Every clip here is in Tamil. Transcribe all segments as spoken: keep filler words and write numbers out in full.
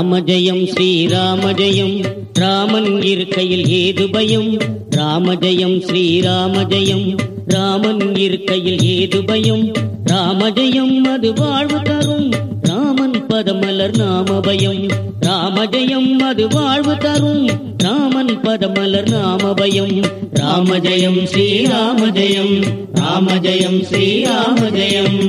ராமஜெயம் ஸ்ரீராமஜெயம் ராமன் இருக்கையில் ஏது பயம். ராமஜெயம் ஸ்ரீராமஜெயம் ராமன் இருக்கையில் ஏது பயம். ராமஜெயம் அது வாழ்வு தரும் ராமன் பதமலர் நாமபயம். ராமஜெயம் அது வாழ்வு தரும் ராமன் பதமலர் நாமபயம். ராமஜெயம் ஸ்ரீராமஜெயம் ராமஜெயம் ஸ்ரீராமஜெயம்.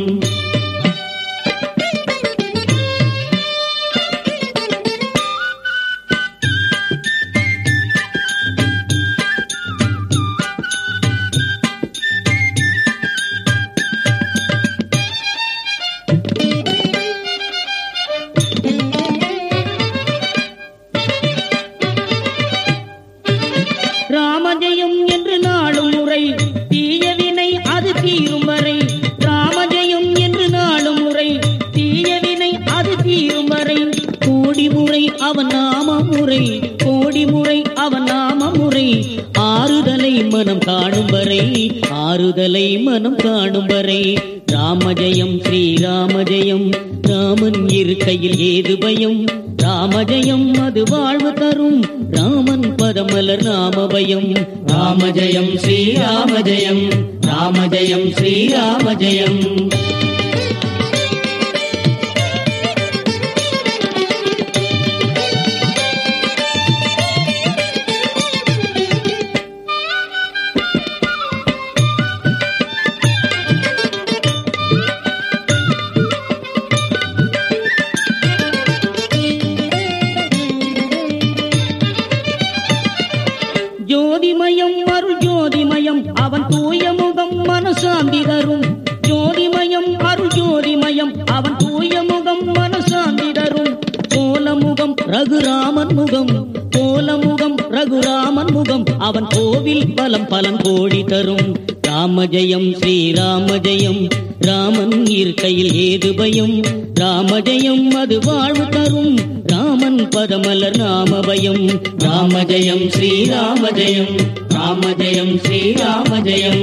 ராமஜெயம் என்று நாளும் முறை தீயவினை அது தீரும் வரை. ராமஜெயம் என்று நாளும் முறை தீயவினை அது தீரும் வரை. கோடி முறை அவன் நாம முறை கோடி முறை அவன் நாம முறை. ஆறுதலை மனம் காணும் வரை ஆறுதலை மனம் காணும் வரை. ராமஜெயம் ஸ்ரீராமஜெயம் ராமன் இருக்கையில் ஏது பயம். ராமஜெயம் அது வாழ்வு தரும் ராமன் பதமலர் நாமபயம். ராமஜெயம் ஸ்ரீராமஜெயம் ராமஜெயம் ஸ்ரீராமஜெயம். ஜோதிமயம் அருள் ஜோதிமயம் அவன் தூய முகம் மனசாந்தி தரும். ஜோதிமயம் அருள் ஜோதிமயம் அவன் தூய முகம் மனசாந்தி தரும். கோலமுகம் ரகுராமன் முகம் கோலமுகம் ரகுராமன் முகம் அவன் கோவில் பலம் பலன் கோடி தரும். ராமஜெயம் ஸ்ரீராமஜெயம் ராமன் இருக்கையில் ஏது பயம். ராமஜெயம் அது வாழ்வு தரும் ராமன் பதமலர் நாமபயம். ராமஜெயம் ஸ்ரீராமஜெயம் ராமஜெயம் ஸ்ரீராமஜெயம்.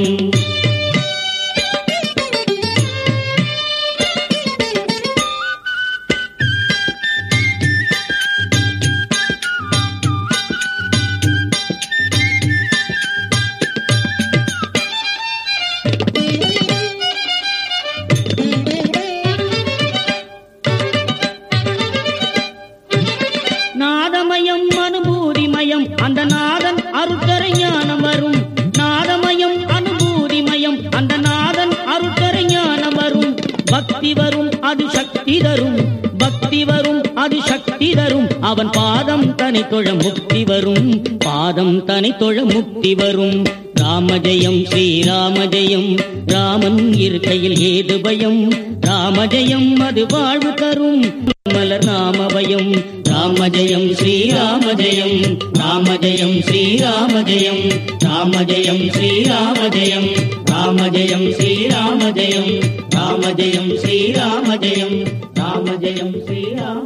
நாதமயம் அனுபூதிமயம் அந்த நாதன் அருட்கரை ஞானம் வரும். நாதமயம் அனுபூதிமயம் அந்த நாதன் அருட்கரை ஞானம் வரும். பக்தி வரும் அது சக்தி தரும் பக்தி வரும் அது சக்தி தரும். அவன் பாதம் தனி தொழ முக்தி வரும் பாதம் தனி தொழ முக்தி வரும். ராமஜெயம் ஸ்ரீராமஜெயம் ராமன் இருக்கையில் ஏது பயம். ராமஜெயம் அது வாழ்வு தரும் மலர் நாமபயம். ராமஜெயம் ஸ்ரீராமஜெயம் ராமஜெயம் ஸ்ரீராமஜெயம் ராமஜெயம் ஸ்ரீராமஜெயம் ராமஜெயம் ஸ்ரீராமஜெயம் ராமஜெயம் ஸ்ரீராமஜெயம் ராமஜெயம் ஸ்ரீராம.